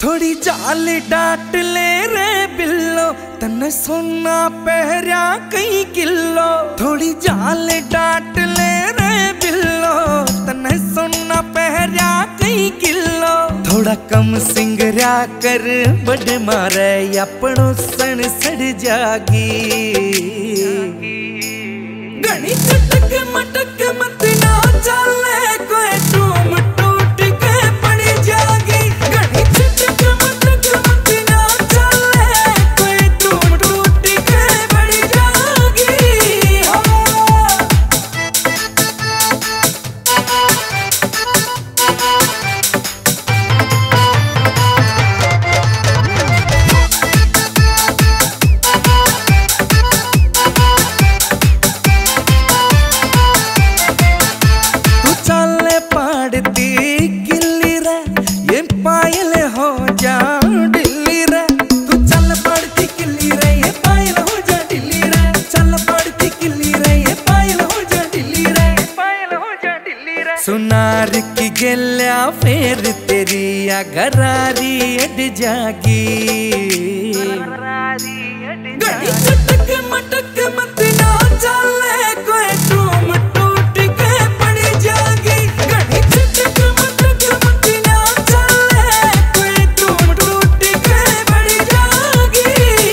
थोड़ी जाल डाट ले रे बिल्लो, तन्ने सोना पहरा कई किलो। थोड़ी जाल डाट ले रे बिल्लो, तन्ने सोना पहरा कई किलो। थोड़ा कम सिंगरा कर बड़ मारे, अपनों सन सड़ जागी। घनी चटक मटक मत ना चले, कोई टूम टूट के पड़ जागी। घनी चटक मटक मत ना चले, कोई टूम टूट के पड़ जागी। पायल हो जा ढिल्ली रे, तू चल पड़ती किल्ली रे, ये पायल हो जा ढिल्ली रे। चल पड़ती किल्ली रे, ये पायल हो जा ढिल्ली रे, पायल हो जा ढिल्ली रे। सुनार की गेल्या फेर तेरी गरारी अड जागी। घड़ी चटक मटक मत ना चले, कोई टूम टूट के पड़ जागी। घड़ी चटक मटक मत ना चले, कोई टूम टूट के पड़ जागी।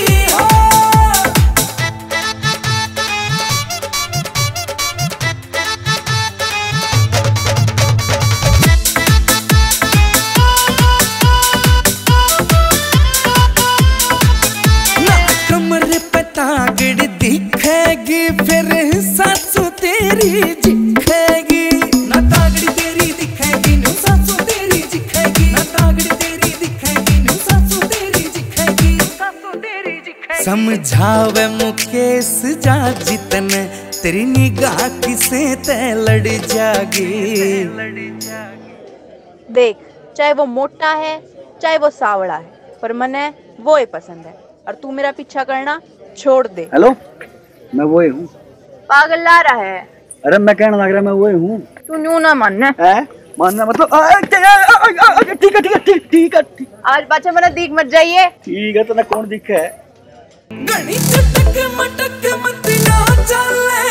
कमर पे तागड़ दिखेगी, फिर सासू तेरी दिखेगी। ना तागड़ी तेरी दिखेगी, नु सासू तेरी दिखेगी। ना तागड़ी तेरी दिखेगी, नु सासू तेरी दिखेगी, सासू तेरी दिखेगी। समझावे मुकेश जा जितने, तेरी निगाह किसे ते लड़ जागी। देख, चाहे वो मोटा है चाहे वो सावड़ा है, पर मने वो ही पसंद है। और तू मेरा पीछा करना छोड़ दे। हेलो, मैं वही हूँ। पागल ला रहा है। अरे मैं कहना लग रहा मैं वही हूँ। तू न्यू ना मानना है, मानना मतलब ठीक है ठीक है ठीक है। आज पाछे मने दिख मत जाइए। ठीक है, तो ना कौन दिखे। घनी चटक मटक मत ना चले,